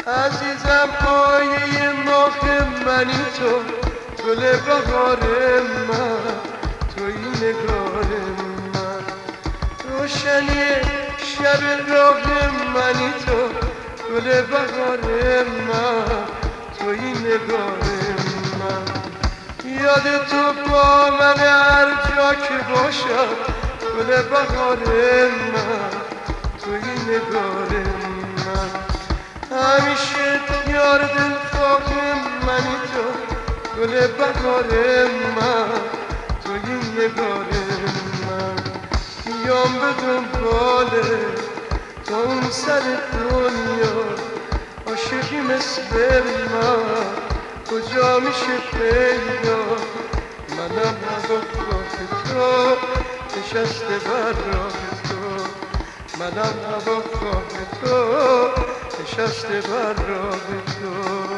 عزیزم پایه ماه منی تو، گل بهار من توی نگار من، روشنی شب راه منی تو، گل بهار من توی نگار من. یاد تو با من هر جا که باشم، گل بهار من توی نگار من. همیشه یار دلخواه منی تو، گل بهار من توی نگار من. میام به دنبال تا اون سر دنیا، عاشقی مثل من کجا میشه پیدا؟ منم هواخواه تو، نشسته بر راه تو، منم هواخواه تو، نشسته بر راه تو.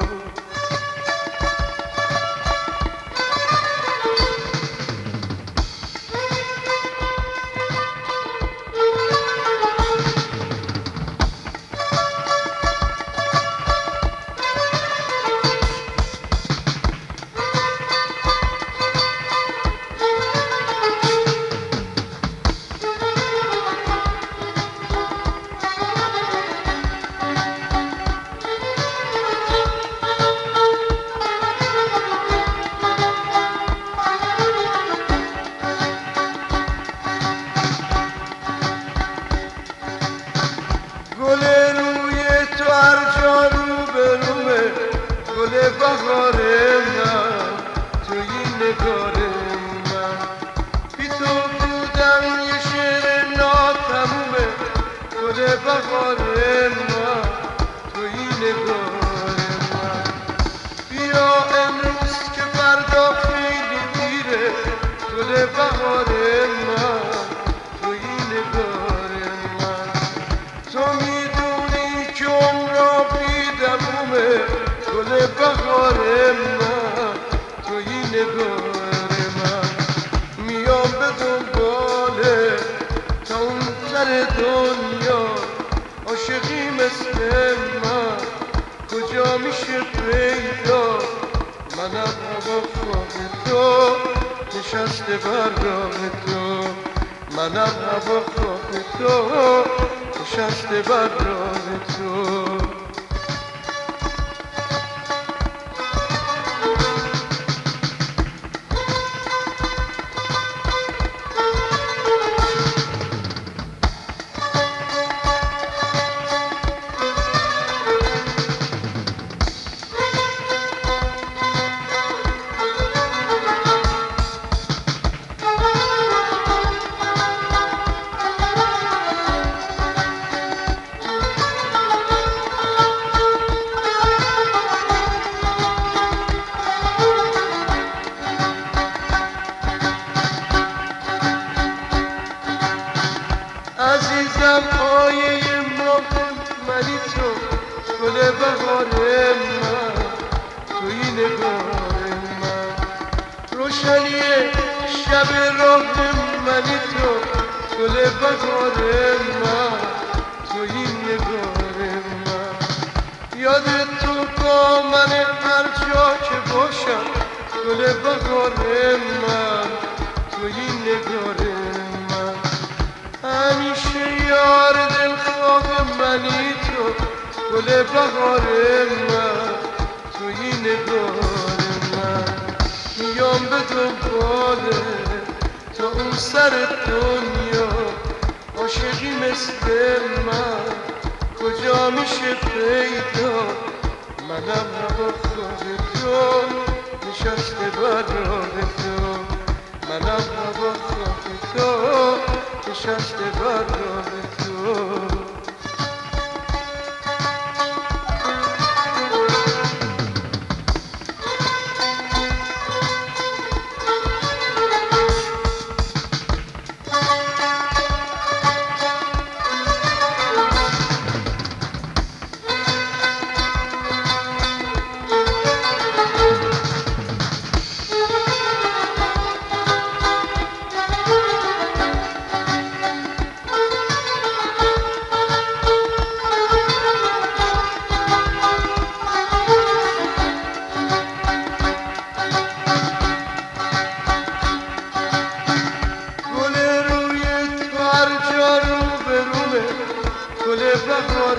گل روی تو هر جا رو به رومه، گل بهار من توی نگار من. بی تو بودم یه شعر ناتمومه، گل بهار من توی نگار من. بیا امروز که فردا خیلی دیره، گل بهار من توی نگار من. تو میدونی که عمرا بیدمومه، گل بهار من توی نگار من. میام به دنباله تا اون سر دنیا، عاشقی مثل من کجا میشه پیدا؟ منم هواخواه تو، نشسته بر راه تو، منم هواخواه تو، نشسته بر راه تو. عزیزم پایه ماه منی تو، گل بهار من توی نگار من. روشنی شب راه منی تو، گل بهار من توی نگار من. یاد تو با من هر جا که باشم، گل بهار من توی نگار من. همیشه یار دلخواه منی تو، گل بهار من توی نگار من. میام به دنباله تا اون سر دنیا، عاشقی مثل من کجا میشه پیدا؟ منم هواخواه تو، نشسته بر راه تو، منم هواخواه تو، نشسته بر راه تو.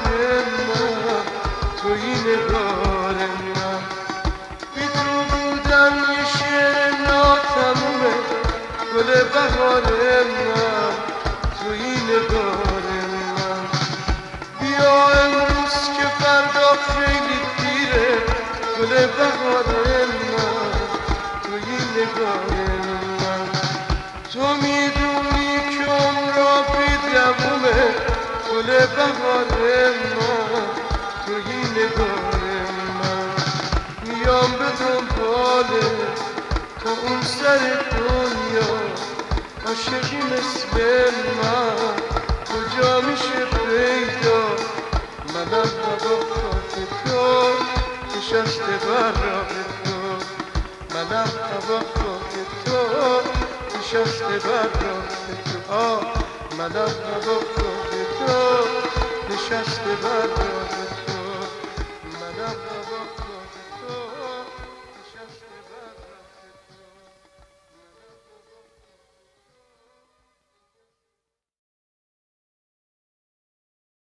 من توی نگار من بی تو بودم یه شعر ناتمومه گل بهار من توی نگار من بیا امروز که فردا خیلی دیره گل بهار من توی نگار من تو میدونی که عمرا بی دوومه گل بهار من توی نگار من میام به دنباله تا اون سر دنیا عاشقی مثل من کجا میشه پیدا منم هواخواه تو نشسته بر راه تو منم هواخواه تو نشسته بر راه تو منم هواخواه تو نشسته بر راه تو منم هواخواه تو